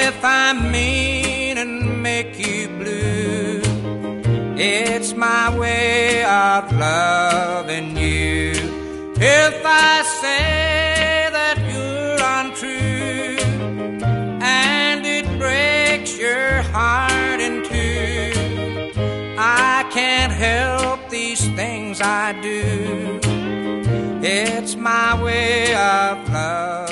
If I'm mean and make you blue, it's my way of loving you. If I say that you're untrue and it breaks your heart in two, I can't help these things I do. It's my way of love.